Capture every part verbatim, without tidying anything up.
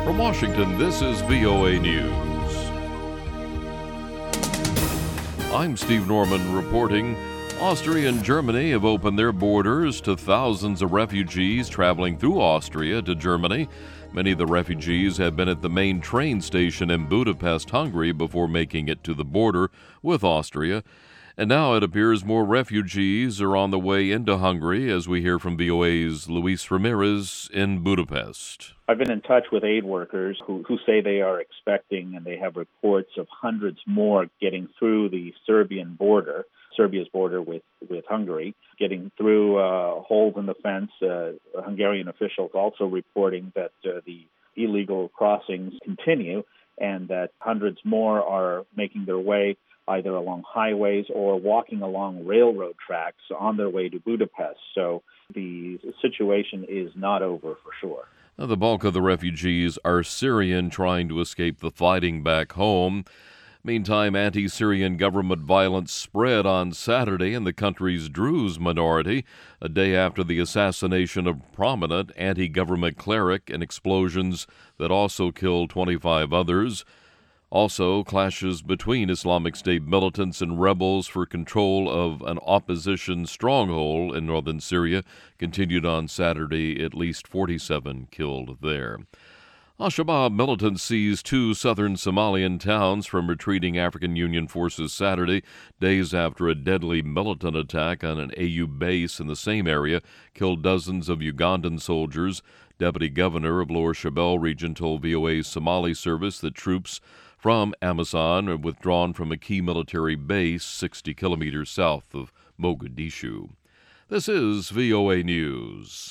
From Washington, this is V O A News. I'm Steve Norman reporting. Austria and Germany have opened their borders to thousands of refugees traveling through Austria to Germany. Many of the refugees have been at the main train station in Budapest, Hungary, before making it to the border with Austria. And now it appears more refugees are on the way into Hungary, as we hear from V O A's Luis Ramirez in Budapest. I've been in touch with aid workers who, who say they are expecting, and they have reports of hundreds more getting through the Serbian border, Serbia's border with, with Hungary, getting through uh, holes in the fence. Uh, Hungarian officials also reporting that uh, the illegal crossings continue and that hundreds more are making their way either along highways or walking along railroad tracks on their way to Budapest. So the situation is not over for sure. Now, the bulk of the refugees are Syrian, trying to escape the fighting back home. Meantime, anti-Syrian government violence spread on Saturday in the country's Druze minority, a day after the assassination of prominent anti-government cleric and explosions that also killed twenty-five others. Also, clashes between Islamic State militants and rebels for control of an opposition stronghold in northern Syria continued on Saturday, at least forty-seven killed there. Al-Shabaab militants seized two southern Somalian towns from retreating African Union forces Saturday, days after a deadly militant attack on an A U base in the same area killed dozens of Ugandan soldiers. Deputy Governor of Lower Shabelle region told V O A's Somali service that troops from Amazon are withdrawn from a key military base sixty kilometers south of Mogadishu. This is V O A News.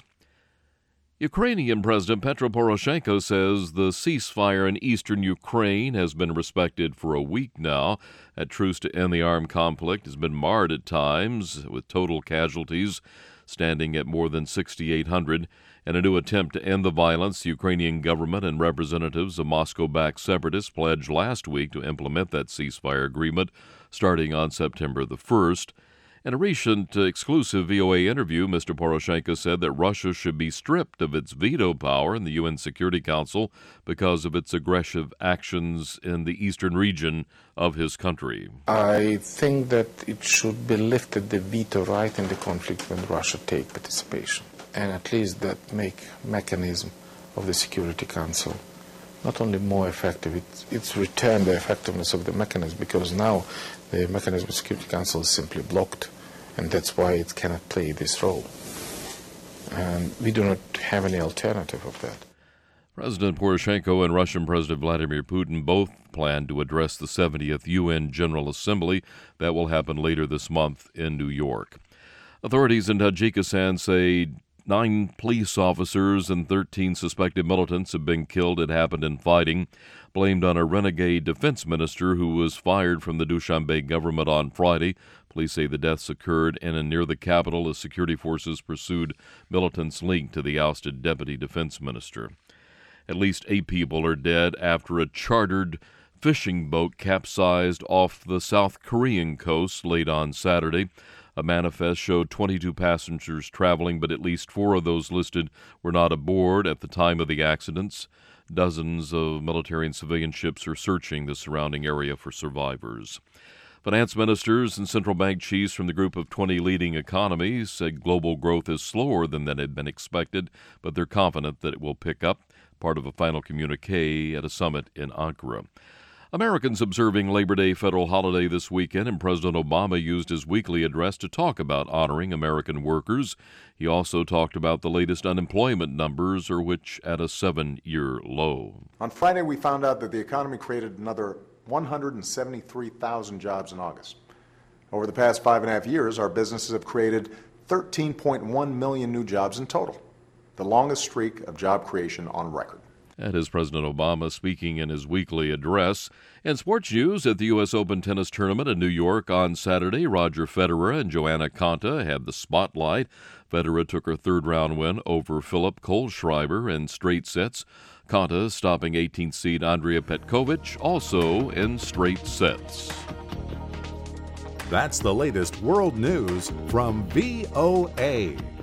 Ukrainian President Petro Poroshenko says the ceasefire in eastern Ukraine has been respected for a week now. A truce to end the armed conflict has been marred at times, with total casualties standing at more than sixty-eight hundred. In a new attempt to end the violence, the Ukrainian government and representatives of Moscow-backed separatists pledged last week to implement that ceasefire agreement starting on September the first. In a recent uh, exclusive V O A interview, Mister Poroshenko said that Russia should be stripped of its veto power in the U N Security Council because of its aggressive actions in the eastern region of his country. I think that it should be lifted, the veto right in the conflict, when Russia take participation, and at least that make mechanism of the Security Council not only more effective, it's, it's returned the effectiveness of the mechanism, because now the mechanism of the Security Council is simply blocked, and that's why it cannot play this role. And we do not have any alternative of that. President Poroshenko and Russian President Vladimir Putin both plan to address the seventieth U N General Assembly. That will happen later this month in New York. Authorities in Tajikistan say nine police officers and thirteen suspected militants have been killed. It happened in fighting, blamed on a renegade defense minister who was fired from the Dushanbe government on Friday. Police say the deaths occurred in and near the capital as security forces pursued militants linked to the ousted deputy defense minister. At least eight people are dead after a chartered fishing boat capsized off the South Korean coast late on Saturday. A manifest showed twenty-two passengers traveling, but at least four of those listed were not aboard at the time of the accidents. Dozens of military and civilian ships are searching the surrounding area for survivors. Finance ministers and central bank chiefs from the group of twenty leading economies said global growth is slower than that had been expected, but they're confident that it will pick up, part of a final communique at a summit in Ankara. Americans observing Labor Day federal holiday this weekend, and President Obama used his weekly address to talk about honoring American workers. He also talked about the latest unemployment numbers, are which at a seven-year low. On Friday, we found out that the economy created another one hundred seventy-three thousand jobs in August. Over the past five and a half years, our businesses have created thirteen point one million new jobs in total, the longest streak of job creation on record. That is President Obama speaking in his weekly address. In sports news, at the U S Open tennis tournament in New York on Saturday, Roger Federer and Joanna Konta had the spotlight. Federer took her third-round win over Philip Kohlschreiber in straight sets. Konta stopping eighteenth seed Andrea Petkovic also in straight sets. That's the latest world news from V O A.